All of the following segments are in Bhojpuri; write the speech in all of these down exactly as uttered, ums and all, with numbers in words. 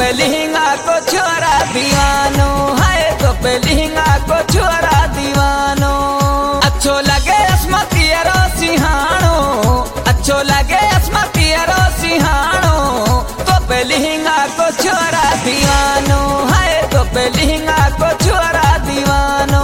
पे लहंगा को छोरा दीवानो है, तो पे लहंगा को छोरा दीवानो। अच्छो लगे अस्मती रो सिहानो, अच्छो लगे अस्मती रो सिहानो, तो पे लहंगा को छोरा दीवानो है, तो पे लहंगा को छोरा दीवानो।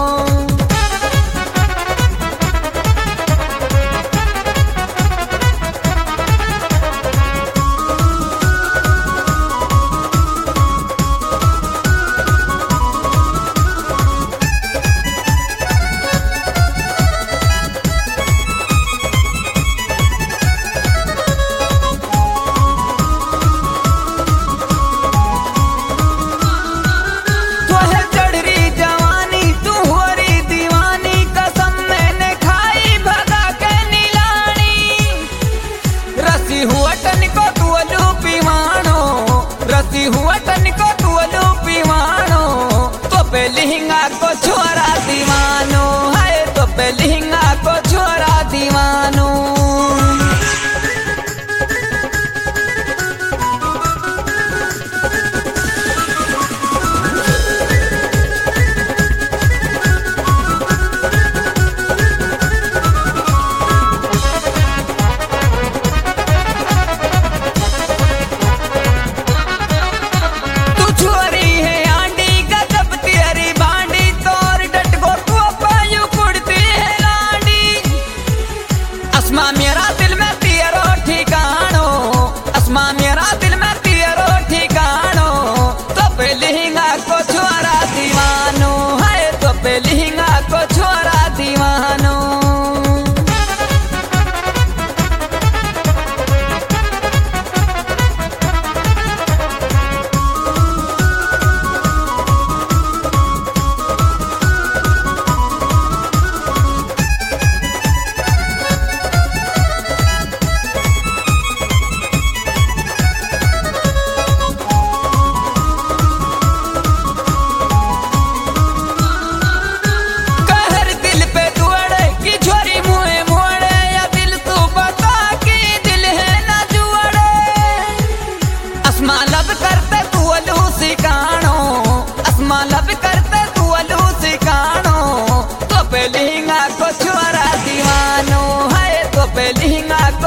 हुआ तनिको तुअलू पीवानो, तो पे लहंगा को छोरा दीवानो है, तो पे लहंगा को छोरा दीवानो। अस्मा मेरा दिल में तेरो ठिकानो, अस्मा मेरा दिल में तेरो ठिकानो, तो पे लहंगा को छोरा दीवानो है, तो पे लहंगा को छोरा दीवानो। करते तू अलू सिकानो, अस्मा लब करते तू अलू सिकानो, तो पे लहंगा को छोरा दीवानो है, तो पे लहंगा